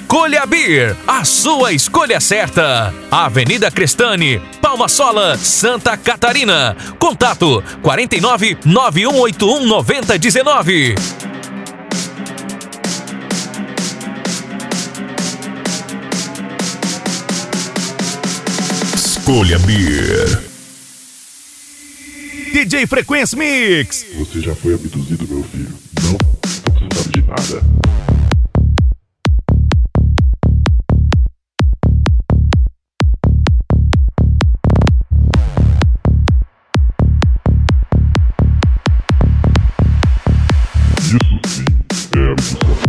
Escolha Beer, a sua escolha certa. Avenida Crestane, Palma Sola, Santa Catarina. Contato 49 9181 9019. Escolha Beer. DJ Frequência Mix. Você já foi abduzido, meu filho? Não? Você não sabe de nada. Isso sim é abdução.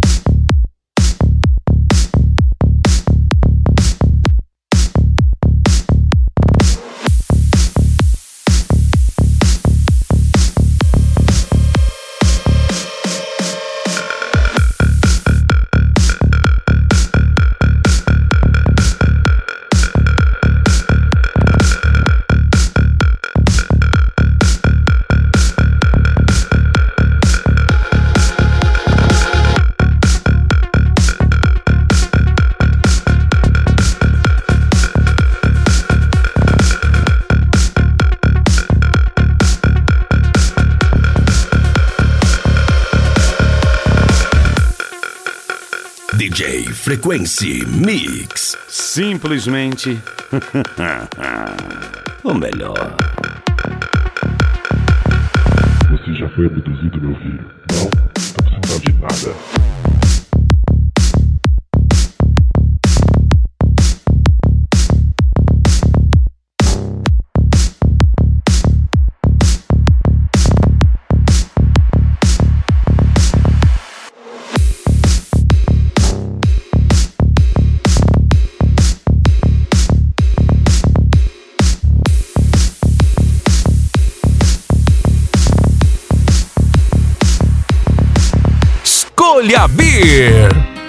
DJ Frequência Mix. Simplesmente o melhor. Você já foi abduzido, meu filho? Não? Você não sabe de nada. Escolha Beer.